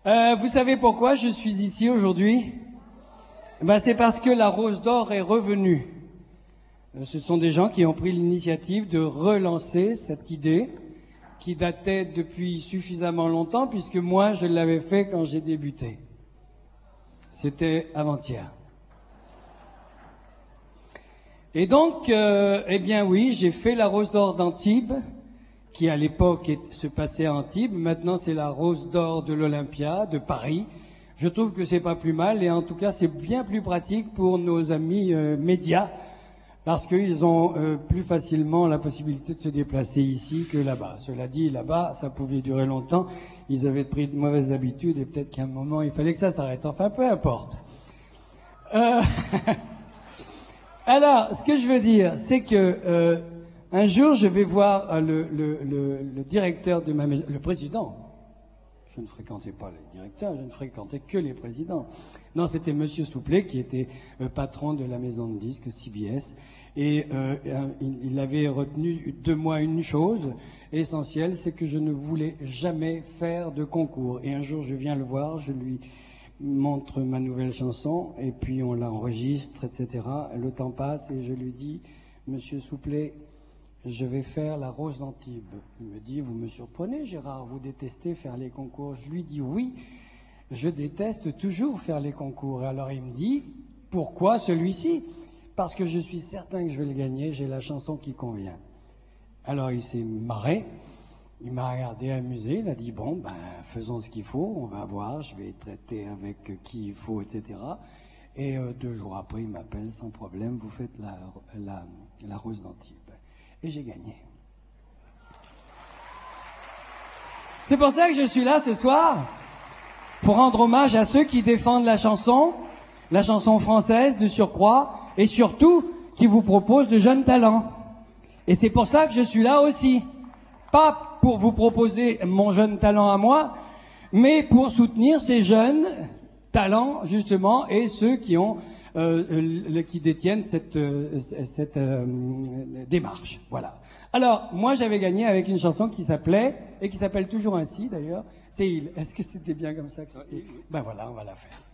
Vous savez pourquoi je suis ici aujourd'hui? C'est parce que la Rose d'Or est revenue. Ce sont des gens qui ont pris l'initiative de relancer cette idée qui datait depuis suffisamment longtemps, puisque moi, je l'avais fait quand j'ai débuté. C'était avant-hier. Et donc, eh bien oui, j'ai fait la Rose d'Or d'Antibes, qui à l'époque se passait à Antibes. Maintenant, c'est la Rose d'Or de l'Olympia, de Paris. Je trouve que c'est pas plus mal, et en tout cas, c'est bien plus pratique pour nos amis médias, parce qu'ils ont plus facilement la possibilité de se déplacer ici que là-bas. Cela dit, là-bas, ça pouvait durer longtemps. Ils avaient pris de mauvaises habitudes, et peut-être qu'à un moment, il fallait que ça s'arrête. Enfin, peu importe. Alors, ce que je veux dire, c'est que un jour, je vais voir le directeur de ma maison, le président. Je ne fréquentais pas les directeurs, je ne fréquentais que les présidents. Non, c'était Monsieur Souplet qui était patron de la maison de disques CBS. Et il avait retenu de moi une chose essentielle, c'est que je ne voulais jamais faire de concours. Et un jour, je viens le voir, je lui montre ma nouvelle chanson, et puis on l'enregistre, etc. Le temps passe, et je lui dis, Monsieur Souplet, je vais faire la Rose d'Antibes. Il me dit, vous me surprenez, Gérard, vous détestez faire les concours. Je lui dis, oui, je déteste toujours faire les concours. Alors il me dit, pourquoi celui-ci? Parce que je suis certain que je vais le gagner, j'ai la chanson qui convient. Alors il s'est marré, il m'a regardé amusé, il a dit, bon, faisons ce qu'il faut, on va voir, je vais traiter avec qui il faut, etc. Et 2 jours après, il m'appelle, sans problème, vous faites la Rose d'Antibes. Et j'ai gagné. C'est pour ça que je suis là ce soir, pour rendre hommage à ceux qui défendent la chanson française de surcroît, et surtout qui vous proposent de jeunes talents. Et c'est pour ça que je suis là aussi. Pas pour vous proposer mon jeune talent à moi, mais pour soutenir ces jeunes talents, justement, et ceux qui ont qui détiennent cette démarche. Voilà. Alors, moi, j'avais gagné avec une chanson qui s'appelait, et qui s'appelle toujours ainsi, d'ailleurs, c'est Il. Est-ce que c'était bien comme ça que c'était? Ben voilà, on va la faire.